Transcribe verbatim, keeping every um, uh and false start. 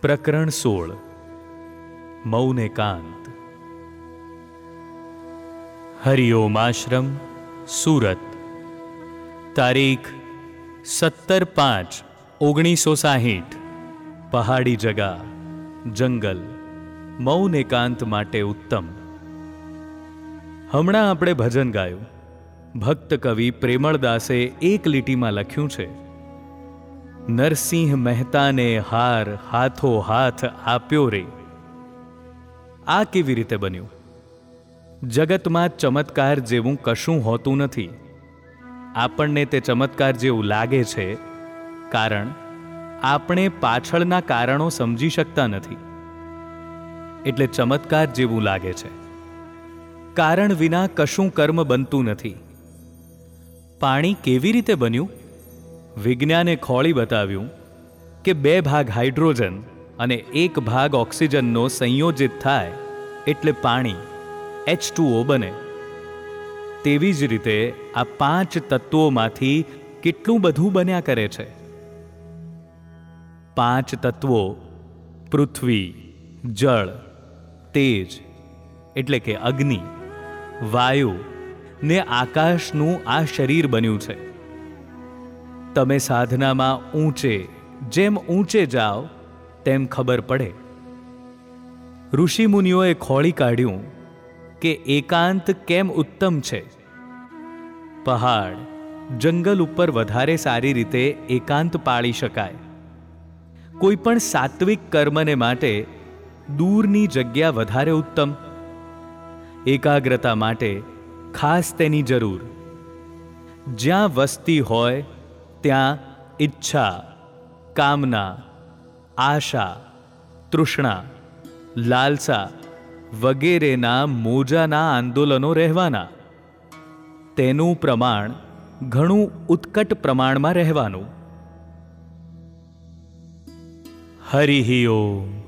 પ્રકરણ સોળ મૌન એકાંત. હરિઓમ આશ્રમ, સુરત. તારીખ સત્તર પાંચ ઓગણીસો સાહીઠ. પહાડી જગા, જંગલ, મૌન એકાંત માટે ઉત્તમ. હમણાં આપણે ભજન ગાયું. ભક્ત કવિ પ્રેમળદાસે એક લીટીમાં લખ્યું છે, નરસિંહ મહેતાને હાર હાથો હાથ આપ્યો રે. આ કેવી રીતે બન્યું? જગતમાં ચમત્કાર જેવું કશું હોતું નથી. આપણને તે ચમત્કાર જેવું લાગે છે કારણ આપણે પાછળના કારણો સમજી શકતા નથી, એટલે ચમત્કાર જેવું લાગે છે. કારણ વિના કશું કર્મ બનતું નથી. પાણી કેવી રીતે બન્યું? વિજ્ઞાને ખોળી બતાવ્યું કે બે ભાગ હાઇડ્રોજન અને એક ભાગ ઓક્સિજનનો સંયોજિત થાય એટલે પાણી એચ ટુ ઓ બને. તેવી જ રીતે આ પાંચ તત્વોમાંથી કેટલું બધું બન્યા કરે છે. પાંચ તત્વો પૃથ્વી, જળ, તેજ એટલે કે અગ્નિ, વાયુ ને આકાશનું આ શરીર બન્યું છે. તમે સાધનામાં ઊંચે જેમ ઊંચે જાઓ તેમ ખબર પડે. ઋષિમુનિઓએ ખોળી કાઢ્યું કે એકાંત કેમ ઉત્તમ છે. પહાડ, જંગલ ઉપર વધારે સારી રીતે એકાંત પાળી શકાય. કોઈ પણ સાત્વિક કર્મને માટે દૂરની જગ્યા વધારે ઉત્તમ. એકાગ્રતા માટે ખાસ તેની જરૂર. જ્યાં વસ્તી હોય ત્યાં ઈચ્છા, કામના, આશા, તૃષ્ણા, લાલસા વગેરેના મોજાના આંદોલનો રહેવાના. તેનું પ્રમાણ ઘણું ઉત્કટ પ્રમાણમાં રહેવાનું. હરિ ઓમ.